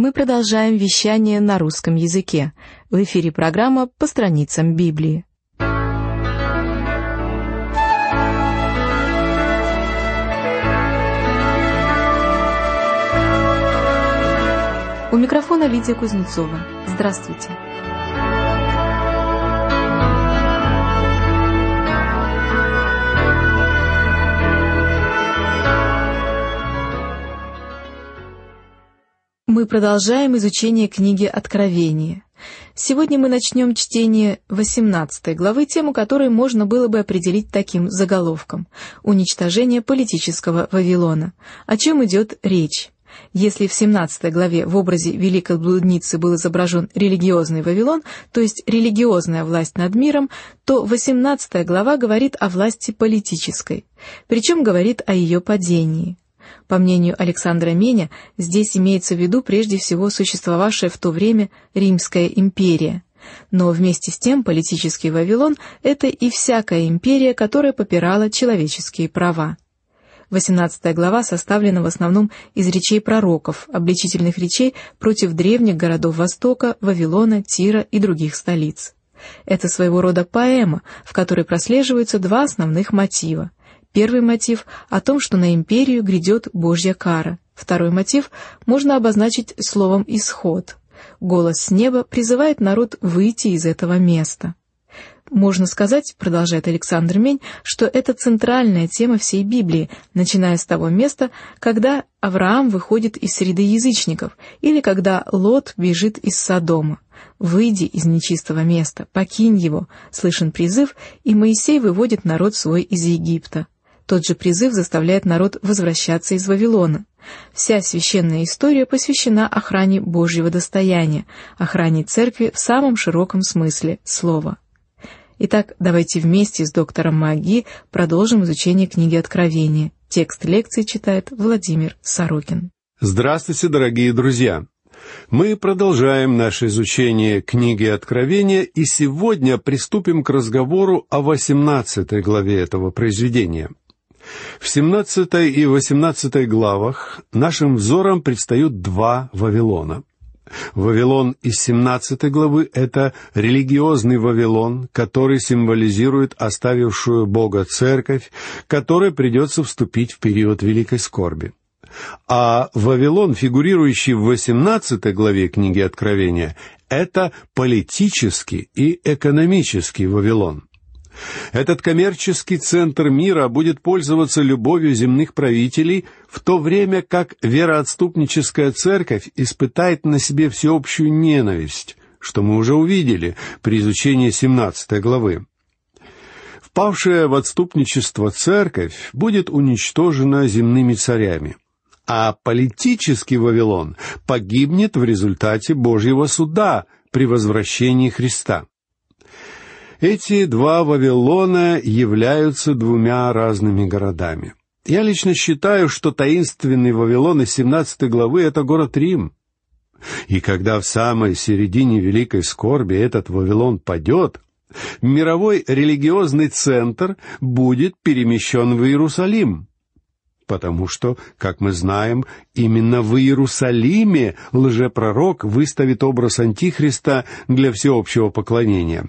Мы продолжаем вещание на русском языке. В эфире программа «По страницам Библии». У микрофона Лидия Кузнецова. Здравствуйте. Мы продолжаем изучение книги Откровения. Сегодня мы начнем чтение 18 главы, тему которой можно было бы определить таким заголовком «Уничтожение политического Вавилона». О чем идет речь? Если в 17 главе в образе великой блудницы был изображен религиозный Вавилон, то есть религиозная власть над миром, то 18 глава говорит о власти политической, причем говорит о ее падении. По мнению Александра Меня, здесь имеется в виду прежде всего существовавшая в то время Римская империя. Но вместе с тем политический Вавилон – это и всякая империя, которая попирала человеческие права. 18 глава составлена в основном из речей пророков, обличительных речей против древних городов Востока, Вавилона, Тира и других столиц. Это своего рода поэма, в которой прослеживаются два основных мотива. Первый мотив о том, что на империю грядет Божья кара. Второй мотив можно обозначить словом «исход». Голос с неба призывает народ выйти из этого места. Можно сказать, продолжает Александр Мень, что это центральная тема всей Библии, начиная с того места, когда Авраам выходит из среды язычников, или когда Лот бежит из Содома. «Выйди из нечистого места, покинь его», слышен призыв, и Моисей выводит народ свой из Египта. Тот же призыв заставляет народ возвращаться из Вавилона. Вся священная история посвящена охране Божьего достояния, охране церкви в самом широком смысле слова. Итак, давайте вместе с доктором Маги продолжим изучение книги Откровения. Текст лекции читает Владимир Сорокин. Здравствуйте, дорогие друзья! Мы продолжаем наше изучение книги Откровения, и сегодня приступим к разговору о 18 главе этого произведения. В 17 и 18 главах нашим взором предстают два Вавилона. Вавилон из 17 главы — это религиозный Вавилон, который символизирует оставившую Бога церковь, которой придется вступить в период великой скорби. А Вавилон, фигурирующий в 18 главе книги Откровения, это политический и экономический Вавилон. Этот коммерческий центр мира будет пользоваться любовью земных правителей, в то время как вероотступническая церковь испытает на себе всеобщую ненависть, что мы уже увидели при изучении 17 главы. Впавшая в отступничество церковь будет уничтожена земными царями, а политический Вавилон погибнет в результате Божьего суда при возвращении Христа. Эти два Вавилона являются двумя разными городами. Я лично считаю, что таинственный Вавилон из 17 главы — это город Рим. И когда в самой середине великой скорби этот Вавилон падет, мировой религиозный центр будет перемещен в Иерусалим. Потому что, как мы знаем, именно в Иерусалиме лжепророк выставит образ Антихриста для всеобщего поклонения.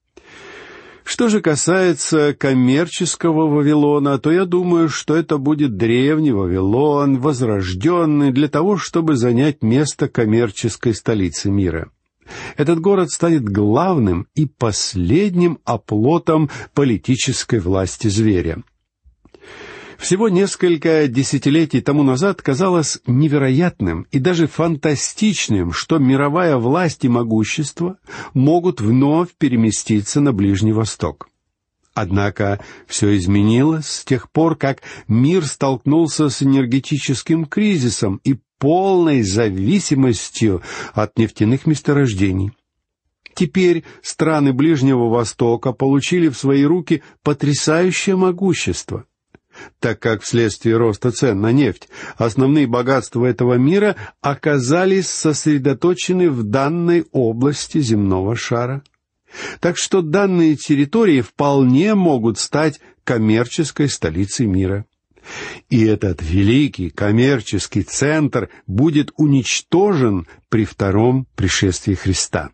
Что же касается коммерческого Вавилона, то я думаю, что это будет древний Вавилон, возрожденный для того, чтобы занять место коммерческой столицы мира. Этот город станет главным и последним оплотом политической власти зверя. Всего несколько десятилетий тому назад казалось невероятным и даже фантастичным, что мировая власть и могущество могут вновь переместиться на Ближний Восток. Однако все изменилось с тех пор, как мир столкнулся с энергетическим кризисом и полной зависимостью от нефтяных месторождений. Теперь страны Ближнего Востока получили в свои руки потрясающее могущество, так как вследствие роста цен на нефть основные богатства этого мира оказались сосредоточены в данной области земного шара. Так что данные территории вполне могут стать коммерческой столицей мира. И этот великий коммерческий центр будет уничтожен при втором пришествии Христа.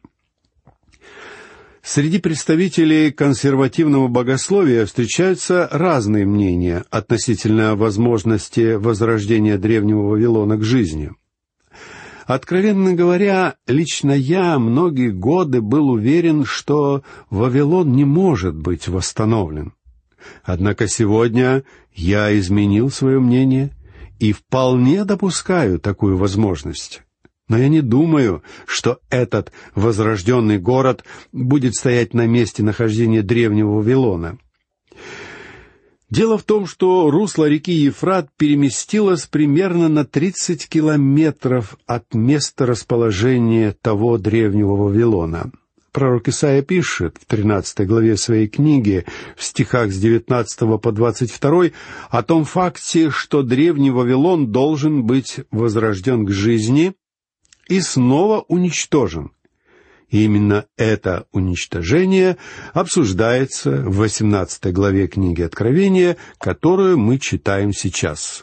Среди представителей консервативного богословия встречаются разные мнения относительно возможности возрождения древнего Вавилона к жизни. Откровенно говоря, лично я многие годы был уверен, что Вавилон не может быть восстановлен. Однако сегодня я изменил свое мнение и вполне допускаю такую возможность. Но я не думаю, что этот возрожденный город будет стоять на месте нахождения древнего Вавилона. Дело в том, что русло реки Ефрат переместилось примерно на 30 километров от места расположения того древнего Вавилона. Пророк Исаия пишет в 13 главе своей книги, в стихах с 19 по 22, о том факте, что древний Вавилон должен быть возрожден к жизни и снова уничтожен. И именно это уничтожение обсуждается в 18 главе книги Откровения, которую мы читаем сейчас.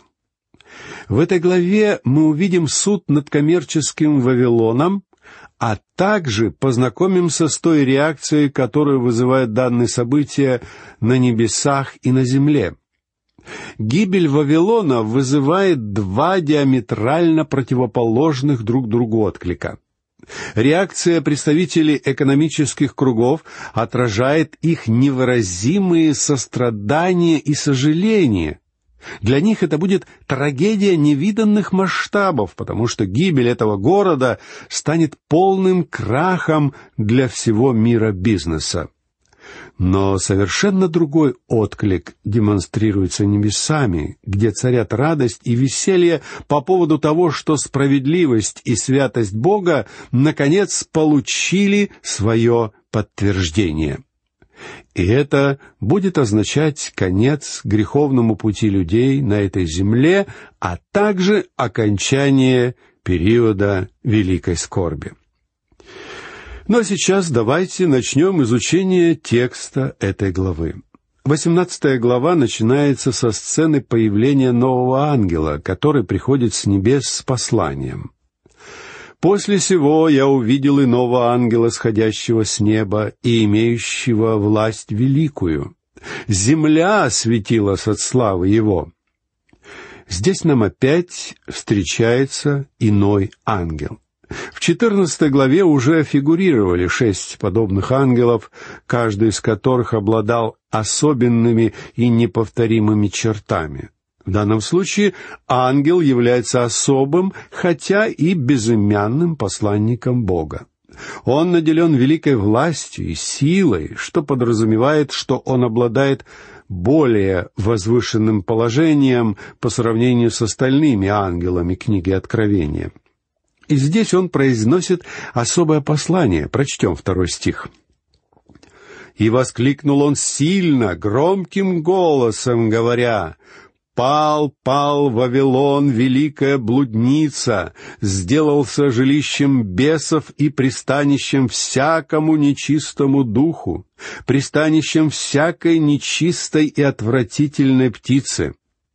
В этой главе мы увидим суд над коммерческим Вавилоном, а также познакомимся с той реакцией, которую вызывают данные события на небесах и на земле. Гибель Вавилона вызывает два диаметрально противоположных друг другу отклика. Реакция представителей экономических кругов отражает их невыразимые сострадания и сожаления. Для них это будет трагедия невиданных масштабов, потому что гибель этого города станет полным крахом для всего мира бизнеса. Но совершенно другой отклик демонстрируется небесами, где царят радость и веселье по поводу того, что справедливость и святость Бога наконец получили свое подтверждение. И это будет означать конец греховному пути людей на этой земле, а также окончание периода великой скорби. Ну а сейчас давайте начнем изучение текста этой главы. 18 глава начинается со сцены появления нового ангела, который приходит с небес с посланием. «После сего я увидел иного ангела, сходящего с неба и имеющего власть великую. Земля светилась от славы его». Здесь нам опять встречается иной ангел. В 14 главе уже фигурировали 6 подобных ангелов, каждый из которых обладал особенными и неповторимыми чертами. В данном случае ангел является особым, хотя и безымянным посланником Бога. Он наделен великой властью и силой, что подразумевает, что он обладает более возвышенным положением по сравнению с остальными ангелами книги Откровения. И здесь он произносит особое послание. Прочтем 2 стих. «И воскликнул он сильно, громким голосом, говоря: «Пал, пал Вавилон, великая блудница, сделался жилищем бесов и пристанищем всякому нечистому духу, пристанищем всякой нечистой и отвратительной птицы».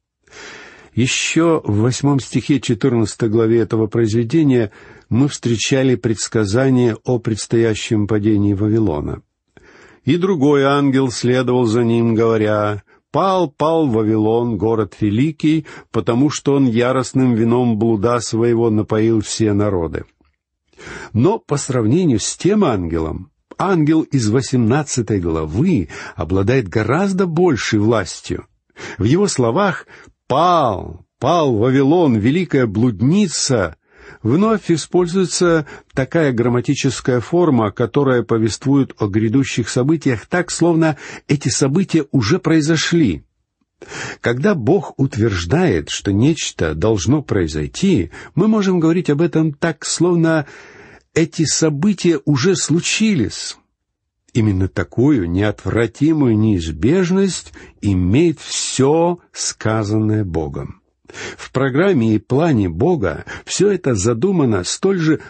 Еще в 8 стихе 14 главе этого произведения мы встречали предсказание о предстоящем падении Вавилона. «И другой ангел следовал за ним, говоря: «Пал, пал Вавилон, город великий, потому что он яростным вином блуда своего напоил все народы». Но по сравнению с тем ангелом, ангел из 18 главы обладает гораздо большей властью. В его словах «пал, пал Вавилон, великая блудница» вновь используется такая грамматическая форма, которая повествует о грядущих событиях так, словно эти события уже произошли. Когда Бог утверждает, что нечто должно произойти, мы можем говорить об этом так, словно эти события уже случились. Именно такую неотвратимую неизбежность имеет все сказанное Богом. В программе и плане Бога все это задумано столь же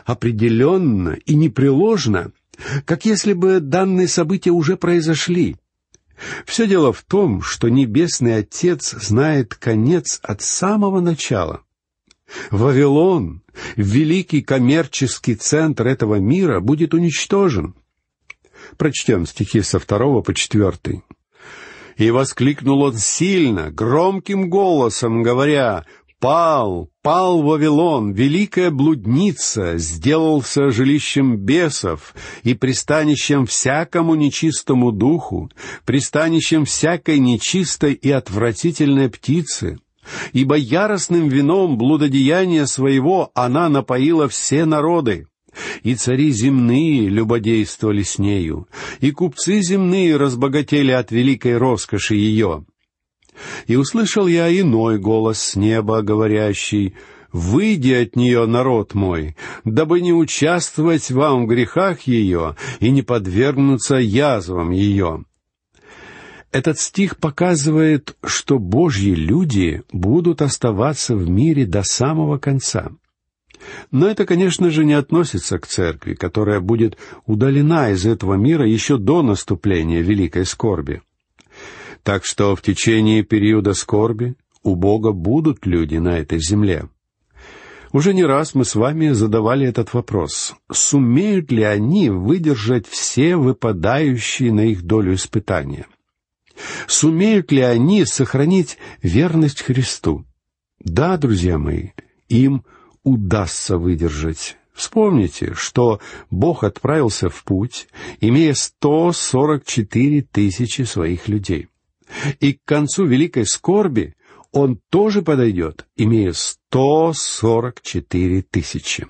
определенно и непреложно, как если бы данные события уже произошли. Все дело в том, что Небесный Отец знает конец от самого начала. Вавилон, великий коммерческий центр этого мира, будет уничтожен. Прочтем стихи со 2 по 4. «И воскликнул он сильно, громким голосом, говоря: «Пал, пал Вавилон, великая блудница, сделался жилищем бесов и пристанищем всякому нечистому духу, пристанищем всякой нечистой и отвратительной птицы. Ибо яростным вином блудодеяния своего она напоила все народы. И цари земные любодействовали с нею, и купцы земные разбогатели от великой роскоши ее. И услышал я иной голос с неба, говорящий: «Выйди от нее, народ мой, дабы не участвовать вам в грехах ее и не подвергнуться язвам ее». Этот стих показывает, что Божьи люди будут оставаться в мире до самого конца. Но это, конечно же, не относится к церкви, которая будет удалена из этого мира еще до наступления великой скорби. Так что в течение периода скорби у Бога будут люди на этой земле. Уже не раз мы с вами задавали этот вопрос: сумеют ли они выдержать все выпадающие на их долю испытания? Сумеют ли они сохранить верность Христу? Да, друзья мои, им удастся выдержать. Вспомните, что Бог отправился в путь, имея 144 тысячи своих людей. И к концу великой скорби Он тоже подойдет, имея 144 тысячи.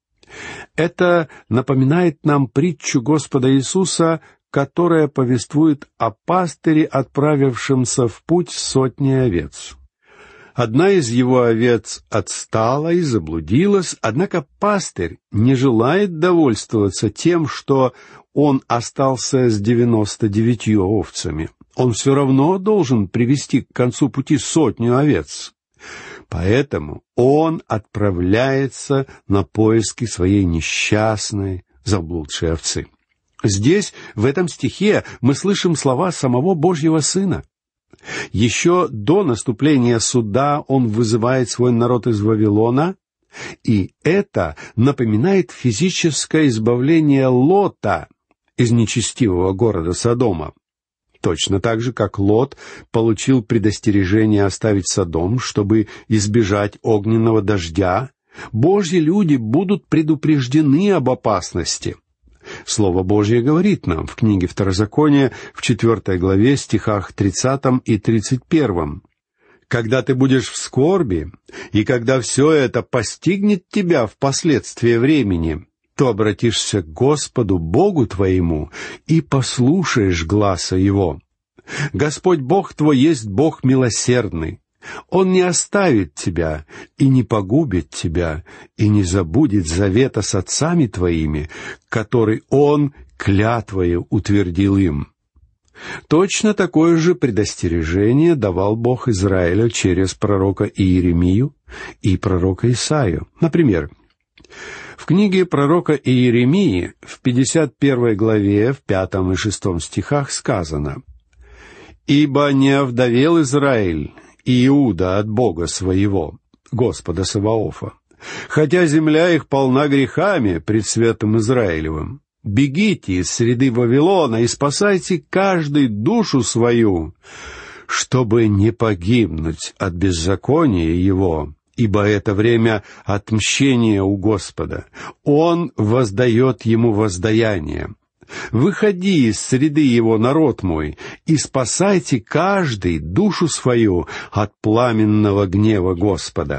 Это напоминает нам притчу Господа Иисуса, которая повествует о пастыре, отправившемся в путь с 100 овец. Одна из его овец отстала и заблудилась, однако пастырь не желает довольствоваться тем, что он остался с 99 овцами. Он все равно должен привести к концу пути 100 овец. Поэтому он отправляется на поиски своей несчастной, заблудшей овцы. Здесь, в этом стихе, мы слышим слова самого Божьего Сына. Еще до наступления суда Он вызывает свой народ из Вавилона, и это напоминает физическое избавление Лота из нечестивого города Содома. Точно так же, как Лот получил предостережение оставить Содом, чтобы избежать огненного дождя, Божьи люди будут предупреждены об опасности. Слово Божье говорит нам в книге Второзакония в 4 главе, стихах 30 и 31. «Когда ты будешь в скорби, и когда все это постигнет тебя впоследствии времени, то обратишься к Господу Богу твоему и послушаешь гласа Его. Господь Бог твой есть Бог милосердный. Он не оставит тебя и не погубит тебя, и не забудет завета с отцами твоими, который Он клятвою утвердил им». Точно такое же предостережение давал Бог Израилю через пророка Иеремию и пророка Исаию. Например, в книге пророка Иеремии в 51 главе, в 5 и 6 стихах сказано: «Ибо не овдовел Израиль и Иуда от Бога своего, Господа Саваофа, хотя земля их полна грехами пред светом Израилевым. Бегите из среды Вавилона и спасайте каждый душу свою, чтобы не погибнуть от беззакония его, ибо это время отмщения у Господа. Он воздает ему воздаяние. Выходи из среды его, народ мой, и спасайте каждый душу свою от пламенного гнева Господа».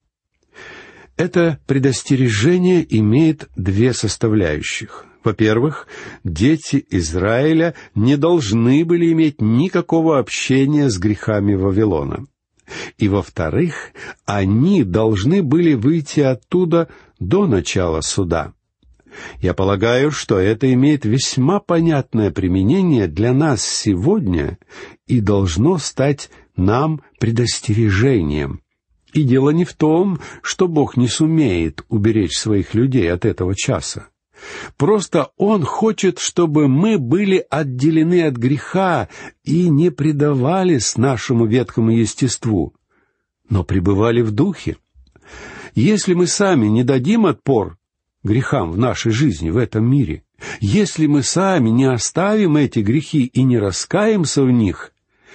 Это предостережение имеет две составляющих. Во-первых, дети Израиля не должны были иметь никакого общения с грехами Вавилона. И, во-вторых, они должны были выйти оттуда до начала суда. Я полагаю, что это имеет весьма понятное применение для нас сегодня и должно стать нам предостережением. И дело не в том, что Бог не сумеет уберечь своих людей от этого часа. Просто Он хочет, чтобы мы были отделены от греха и не предавались нашему ветхому естеству, но пребывали в духе. Если мы сами не дадим отпор грехам в нашей жизни, в этом мире, если мы сами не оставим эти грехи и не раскаемся в них,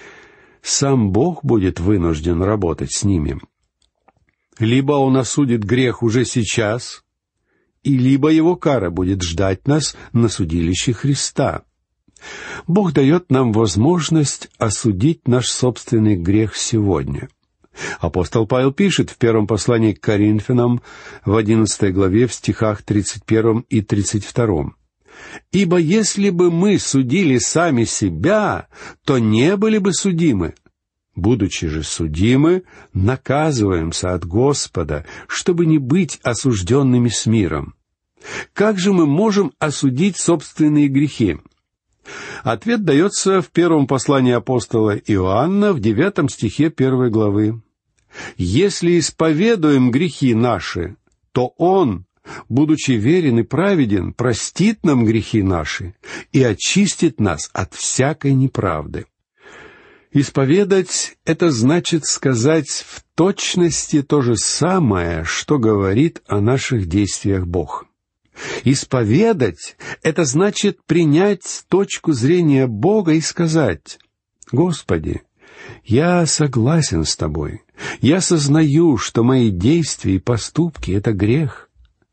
сам Бог будет вынужден работать с ними. Либо Он осудит грех уже сейчас, и либо Его кара будет ждать нас на судилище Христа. Бог дает нам возможность осудить наш собственный грех сегодня. Апостол Павел пишет в первом послании к Коринфянам в 11 главе в стихах 31 и 32. «Ибо если бы мы судили сами себя, то не были бы судимы. Будучи же судимы, наказываемся от Господа, чтобы не быть осужденными с миром. Как же мы можем осудить собственные грехи?» Ответ дается в первом послании апостола Иоанна в 9 стихе 1 главы. «Если исповедуем грехи наши, то Он, будучи верен и праведен, простит нам грехи наши и очистит нас от всякой неправды». Исповедать — это значит сказать в точности то же самое, что говорит о наших действиях Бог. Исповедать — это значит принять точку зрения Бога и сказать: «Господи, я согласен с Тобой. Я сознаю, что мои действия и поступки — это грех».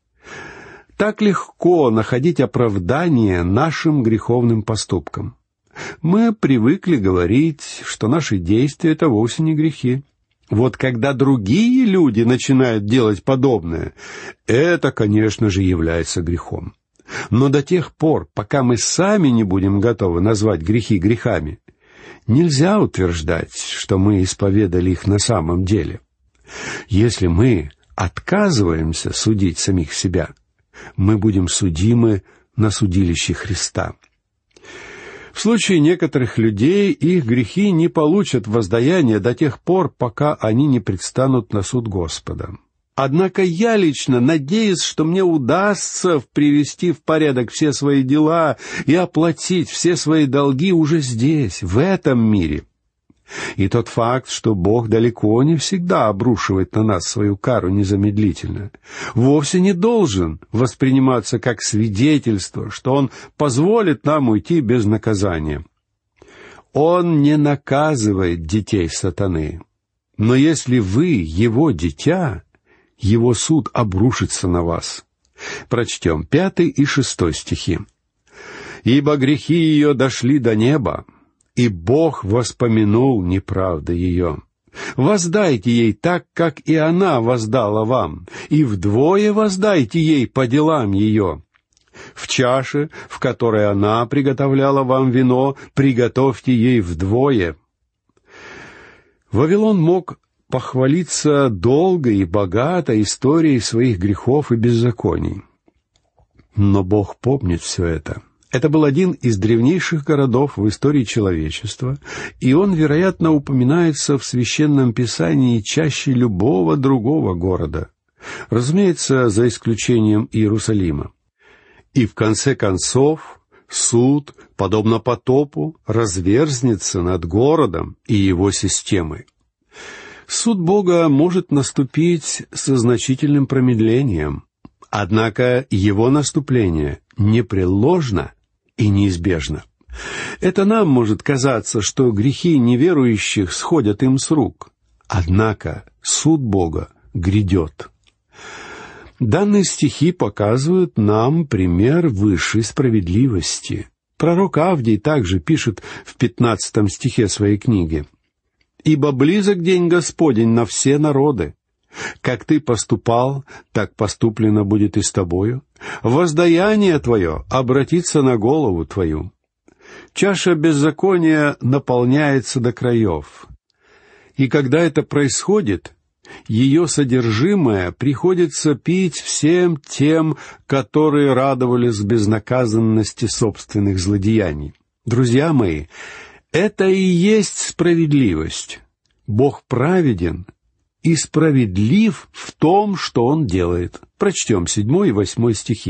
Так легко находить оправдание нашим греховным поступкам. Мы привыкли говорить, что наши действия — это вовсе не грехи. Вот когда другие люди начинают делать подобное, это, конечно же, является грехом. Но до тех пор, пока мы сами не будем готовы назвать грехи грехами, нельзя утверждать, что мы исповедали их на самом деле. Если мы отказываемся судить самих себя, мы будем судимы на судилище Христа. В случае некоторых людей их грехи не получат воздаяния до тех пор, пока они не предстанут на суд Господа. Однако я лично надеюсь, что мне удастся привести в порядок все свои дела и оплатить все свои долги уже здесь, в этом мире. И тот факт, что Бог далеко не всегда обрушивает на нас свою кару незамедлительно, вовсе не должен восприниматься как свидетельство, что Он позволит нам уйти без наказания. Он не наказывает детей сатаны. Но если вы Его дитя, Его суд обрушится на вас. Прочтем 5 и 6 стихи. «Ибо грехи ее дошли до неба, и Бог воспомянул неправды ее. Воздайте ей так, как и она воздала вам, и вдвое воздайте ей по делам ее. В чаше, в которой она приготовляла вам вино, приготовьте ей вдвое». Вавилон мог похвалиться долго и богато историей своих грехов и беззаконий. Но Бог помнит все это. Это был один из древнейших городов в истории человечества, и он, вероятно, упоминается в Священном Писании чаще любого другого города. Разумеется, за исключением Иерусалима. И в конце концов суд, подобно потопу, разверзнется над городом и его системой. Суд Бога может наступить со значительным промедлением, однако его наступление непреложно и неизбежно. Это нам может казаться, что грехи неверующих сходят им с рук, однако суд Бога грядет. Данные стихи показывают нам пример высшей справедливости. Пророк Авдий также пишет в 15 стихе своей книги: «Ибо близок день Господень на все народы. Как ты поступал, так поступлено будет и с тобою. Воздаяние твое обратится на голову твою». Чаша беззакония наполняется до краев. И когда это происходит, ее содержимое приходится пить всем тем, которые радовались безнаказанности собственных злодеяний. Друзья мои, это и есть справедливость. Бог праведен и справедлив в том, что Он делает. Прочтем 7 и 8 стихи.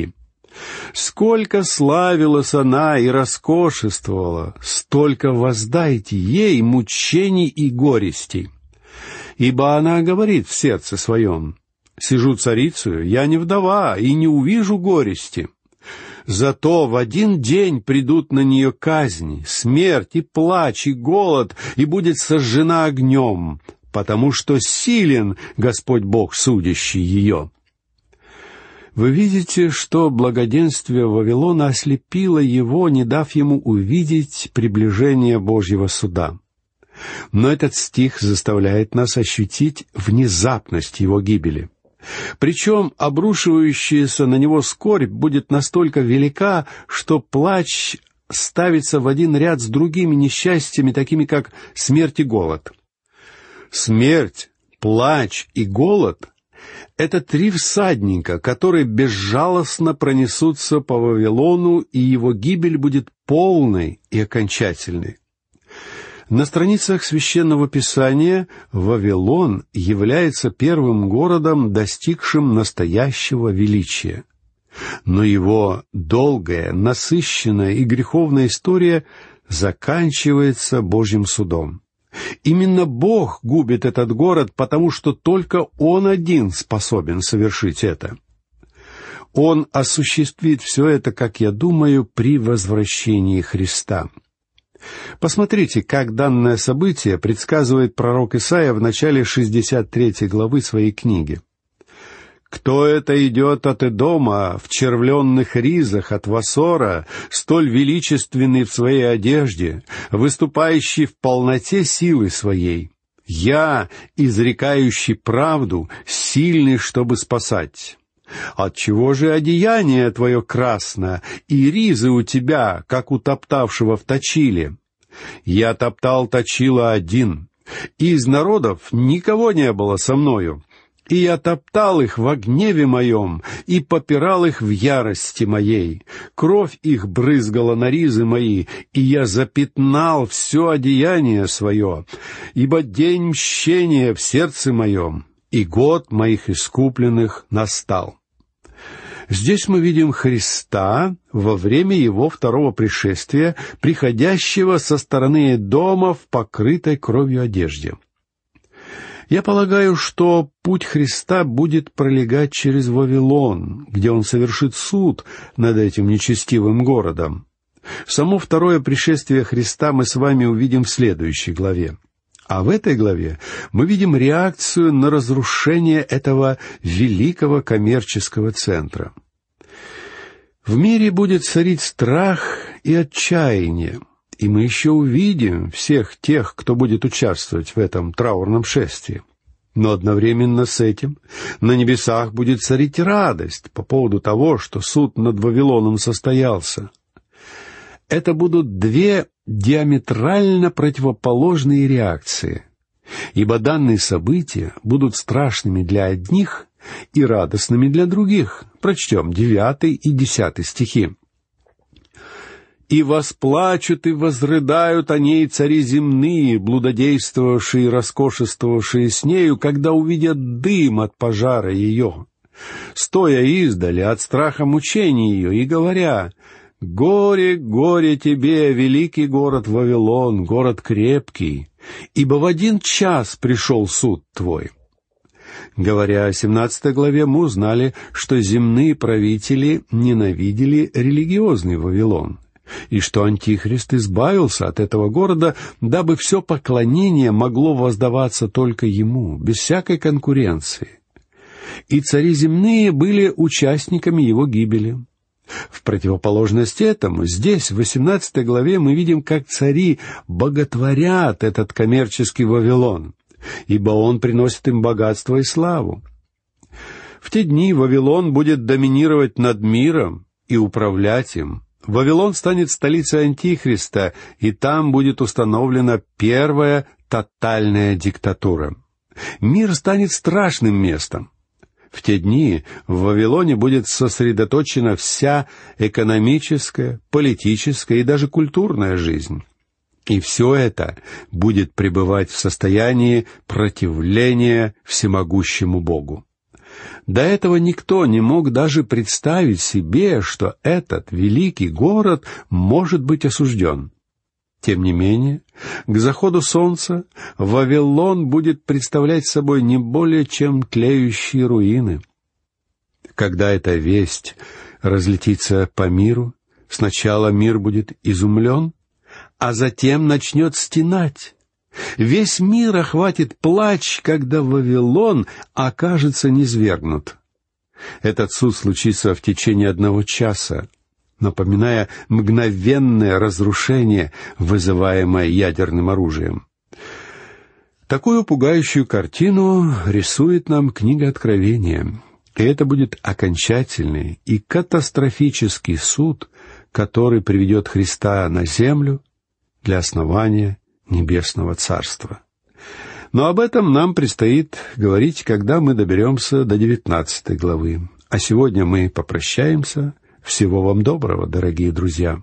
Сколько славилась она и роскошествовала, столько воздайте ей мучений и горестей. Ибо она говорит в сердце своем: «Сижу царицею, я не вдова, и не увижу горести». Зато в один день придут на нее казни, смерть и плач, и голод, и будет сожжена огнем, потому что силен Господь Бог, судящий ее». Вы видите, что благоденствие Вавилона ослепило его, не дав ему увидеть приближение Божьего суда. Но этот стих заставляет нас ощутить внезапность его гибели. Причем обрушивающаяся на него скорбь будет настолько велика, что плач ставится в один ряд с другими несчастьями, такими как смерть и голод. Смерть, плач и голод — это три всадника, которые безжалостно пронесутся по Вавилону, и его гибель будет полной и окончательной. На страницах Священного Писания Вавилон является первым городом, достигшим настоящего величия. Но его долгая, насыщенная и греховная история заканчивается Божьим судом. Именно Бог губит этот город, потому что только Он один способен совершить это. Он осуществит все это, как я думаю, при возвращении Христа. Посмотрите, как данное событие предсказывает пророк Исаия в начале 63 главы своей книги. «Кто это идет от Эдома в червленных ризах, от Васора, столь величественный в своей одежде, выступающий в полноте силы своей? Я, изрекающий правду, сильный, чтобы спасать». Отчего же одеяние твое красно, и ризы у тебя, как у топтавшего в точиле? Я топтал точила один, и из народов никого не было со мною, и я топтал их во гневе моем, и попирал их в ярости моей. Кровь их брызгала на ризы мои, и я запятнал все одеяние свое, ибо день мщения в сердце моем, и год моих искупленных настал». Здесь мы видим Христа во время Его второго пришествия, приходящего со стороны Эдома в покрытой кровью одежде. Я полагаю, что путь Христа будет пролегать через Вавилон, где Он совершит суд над этим нечестивым городом. Само второе пришествие Христа мы с вами увидим в следующей главе. А в этой главе мы видим реакцию на разрушение этого великого коммерческого центра. В мире будет царить страх и отчаяние, и мы еще увидим всех тех, кто будет участвовать в этом траурном шествии. Но одновременно с этим на небесах будет царить радость по поводу того, что суд над Вавилоном состоялся. Это будут две диаметрально противоположные реакции, ибо данные события будут страшными для одних и радостными для других. Прочтем 9 и 10 стихи. «И восплачут и возрыдают о ней цари земные, блудодействовавшие и роскошествовавшие с нею, когда увидят дым от пожара ее, стоя издали от страха мучений ее, и говоря: «Горе, горе тебе, великий город Вавилон, город крепкий, ибо в один час пришел суд твой». Говоря о 17 главе, мы узнали, что земные правители ненавидели религиозный Вавилон, и что Антихрист избавился от этого города, дабы все поклонение могло воздаваться только ему, без всякой конкуренции. И цари земные были участниками его гибели. В противоположность этому, здесь, в 18 главе, мы видим, как цари боготворят этот коммерческий Вавилон, ибо он приносит им богатство и славу. В те дни Вавилон будет доминировать над миром и управлять им. Вавилон станет столицей Антихриста, и там будет установлена первая тотальная диктатура. Мир станет страшным местом. В те дни в Вавилоне будет сосредоточена вся экономическая, политическая и даже культурная жизнь. И все это будет пребывать в состоянии противления всемогущему Богу. До этого никто не мог даже представить себе, что этот великий город может быть осужден. Тем не менее, к заходу солнца Вавилон будет представлять собой не более чем тлеющие руины. Когда эта весть разлетится по миру, сначала мир будет изумлен, а затем начнет стенать. Весь мир охватит плач, когда Вавилон окажется низвергнут. Этот суд случится в течение 1 часа, напоминая мгновенное разрушение, вызываемое ядерным оружием. Такую пугающую картину рисует нам книга Откровения. И это будет окончательный и катастрофический суд, который приведет Христа на землю для основания Небесного Царства. Но об этом нам предстоит говорить, когда мы доберемся до 19 главы. А сегодня мы попрощаемся. Всего вам доброго, дорогие друзья.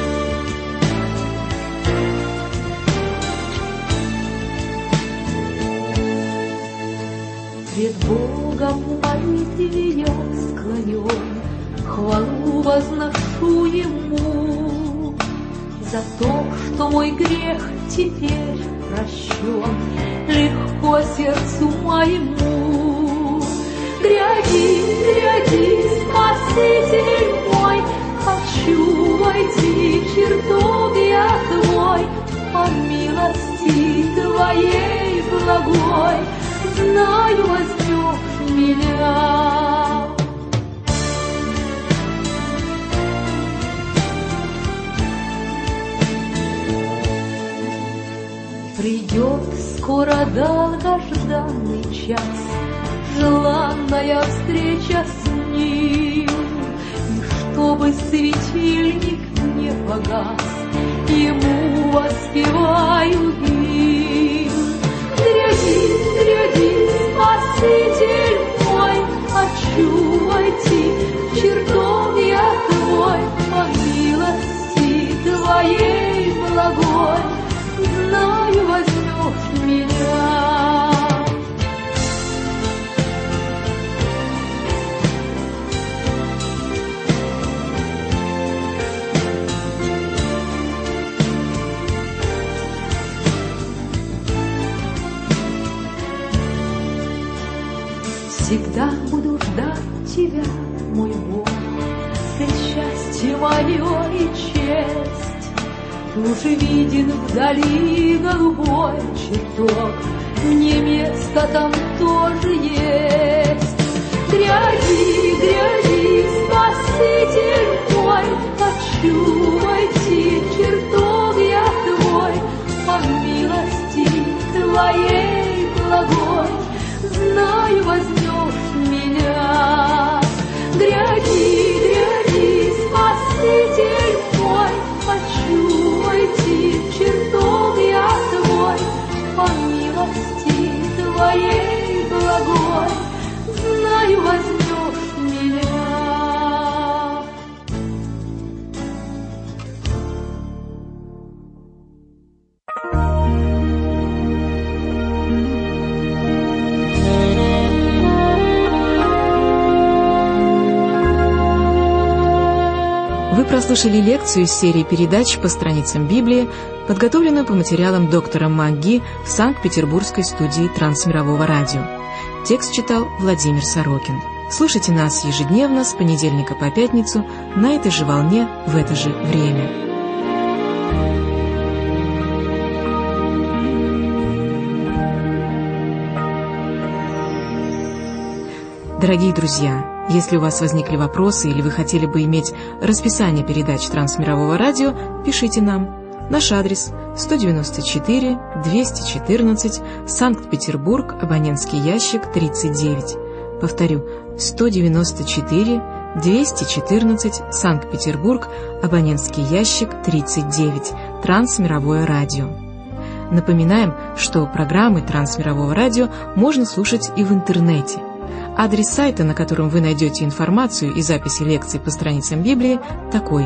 Пред Богом в молитве я склонен, хвалу возношу Ему за то, что мой грех теперь прощен легко сердцу моему. Гряди, гряди, Спаситель мой, хочу войти в чертоги Твой, по милости Твоей благой, знаю, возьмешь меня. Придет скоро долгожданный час, желанная встреча с Ним, и чтобы светильник не погас, Ему воспеваю гимн. Гряди, гряди, Спаситель мой, хочу войти в чертоги Твой, по милости Твоей благой, знаю, возьмешь меня. Всегда буду ждать Тебя, мой Бог, Ты счастье мое и честь. Уже виден вдали голубой чертог, мне место там тоже есть. Гряди, гряди, Спаситель мой, хочу войти в чертоги Твой, по милости Твоей благой, знаю, возьмешь меня. Гряди, гряди, Спаситель мой, хочу войти в чертоги Твой, по милости Твоей благой, знаю, возьмешь меня. Вы прослушали лекцию из серии передач по страницам Библии, подготовленную по материалам доктора МакГи в Санкт-Петербургской студии Трансмирового радио. Текст читал Владимир Сорокин. Слушайте нас ежедневно с понедельника по пятницу на этой же волне в это же время. Дорогие друзья, если у вас возникли вопросы или вы хотели бы иметь расписание передач Трансмирового радио, пишите нам. Наш адрес 194-214, Санкт-Петербург, абонентский ящик 39. Повторю, 194-214, Санкт-Петербург, абонентский ящик 39, Трансмировое радио. Напоминаем, что программы Трансмирового радио можно слушать и в интернете. Адрес сайта, на котором вы найдете информацию и записи лекций по страницам Библии, такой: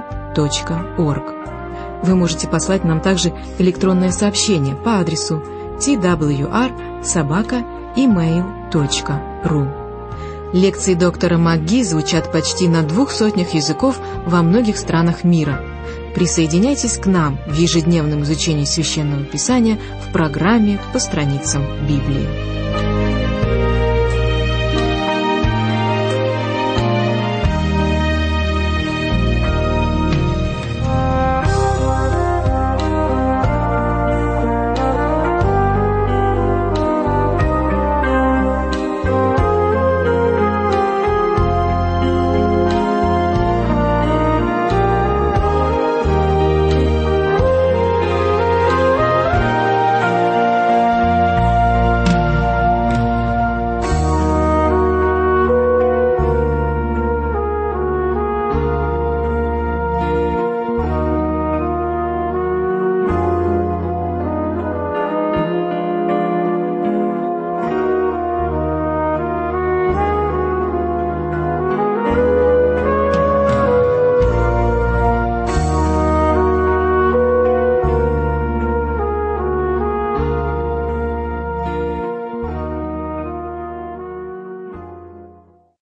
www.ttb.org. Вы можете послать нам также электронное сообщение по адресу twr@email.ru. Лекции доктора МакГи звучат почти на 200 языков во многих странах мира. Присоединяйтесь к нам в ежедневном изучении Священного Писания в программе «По страницам Библии».